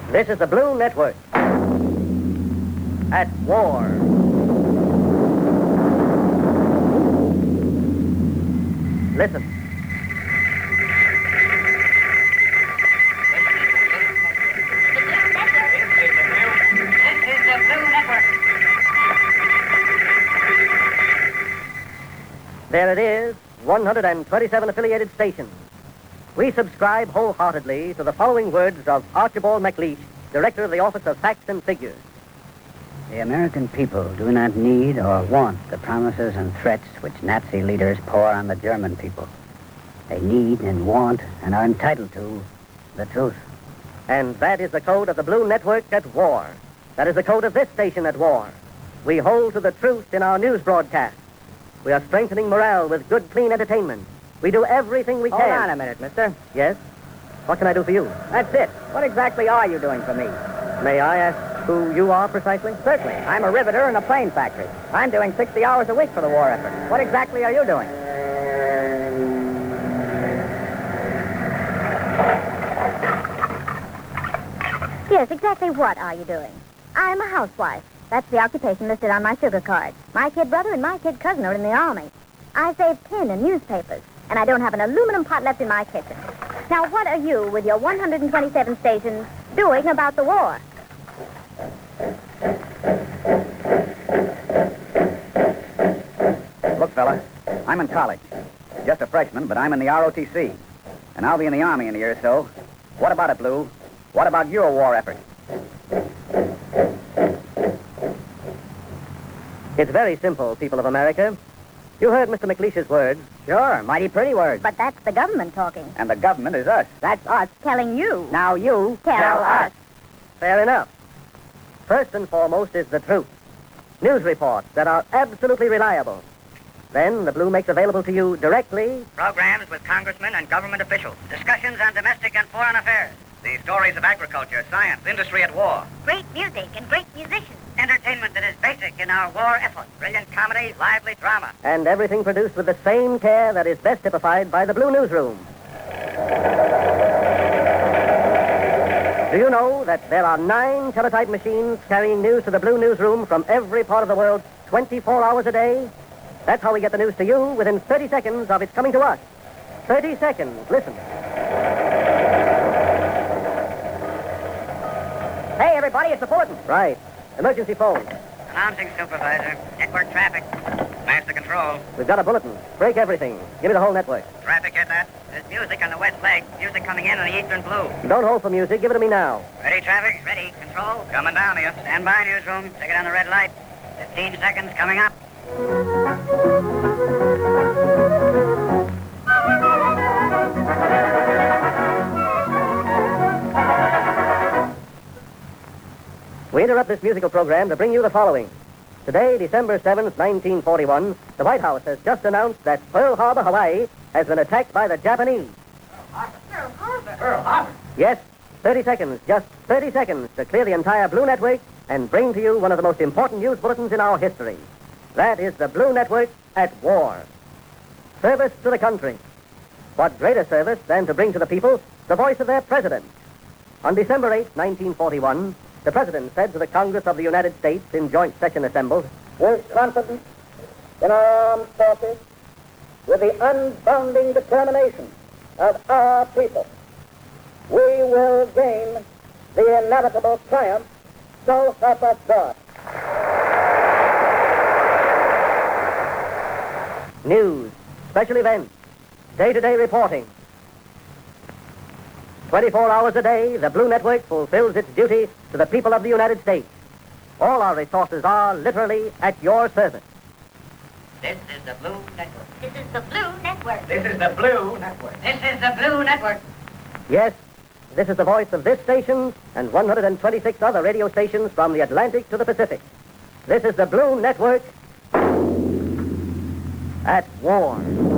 This is the Blue Network. At war. Listen. There it is, 127 affiliated stations. We subscribe wholeheartedly to the following words of Archibald MacLeish, Director of the Office of Facts and Figures. The American people do not need or want the promises and threats which Nazi leaders pour on the German people. They need and want and are entitled to the truth. And that is the code of the Blue Network at war. That is the code of this station at war. We hold to the truth in our news broadcast. We are strengthening morale with good, clean entertainment. We do everything we can. Hold on a minute, mister. Yes? What can I do for you? That's it. What exactly are you doing for me? May I ask who you are precisely? Certainly. I'm a riveter in a plane factory. I'm doing 60 hours a week for the war effort. What exactly are you doing? Yes, exactly what are you doing? I'm a housewife. That's the occupation listed on my sugar card. My kid brother and my kid cousin are in the Army. I save tin and newspapers, and I don't have an aluminum pot left in my kitchen. Now, what are you, with your 127 stations, doing about the war? Look, fella, I'm in college. Just a freshman, but I'm in the ROTC. And I'll be in the Army in a year or so. What about it, Blue? What about your war effort? It's very simple, people of America. You heard Mr. MacLeish's words. Sure, mighty pretty words. But that's the government talking. And the government is us. That's us telling you. Now you Tell us. Fair enough. First and foremost is the truth. News reports that are absolutely reliable. Then the Blue makes available to you directly programs with congressmen and government officials, discussions on domestic and foreign affairs, the stories of agriculture, science, industry at war, Great music and great musicians. entertainment that is basic in our war effort, brilliant comedy, lively drama. and everything produced with the same care that is best typified by the Blue Newsroom. Do you know that there are 9 teletype machines carrying news to the Blue Newsroom from every part of the world 24 hours a day? That's how we get the news to you within 30 seconds of its coming to us. 30 seconds. Listen. Hey, everybody, it's the bulletin. Right. Emergency phone. Announcing, Supervisor. Network traffic. Master control. We've got a bulletin. Break everything. Give me the whole network. Traffic, get that? There's music on the west leg. Music coming in on the eastern blue. Don't hold for music. Give it to me now. Ready, traffic? Ready. Control. Coming down here. Stand by, newsroom. Take it on the red light. 15 seconds coming up. We interrupt this musical program to bring you the following. Today, December 7th, 1941, the White House has just announced that Pearl Harbor, Hawaii, has been attacked by the Japanese. Pearl Harbor. Pearl Harbor. Yes, 30 seconds, just 30 seconds to clear the entire Blue Network and bring to you one of the most important news bulletins in our history. That is the Blue Network at war. Service to the country. What greater service than to bring to the people the voice of their president? On December 8, 1941, the president said to the Congress of the United States in joint session assembled, "With confidence in our armed forces, with the unbounding determination of our people, we will gain the inevitable triumph, so help us God." News, special events, day-to-day reporting. 24 hours a day, the Blue Network fulfills its duty to the people of the United States. All our resources are literally at your service. This is the Blue Network. This is the Blue Network. This is the Blue Network. This is the Blue Network. Yes, this is the voice of this station and 126 other radio stations from the Atlantic to the Pacific. This is the Blue Network at war.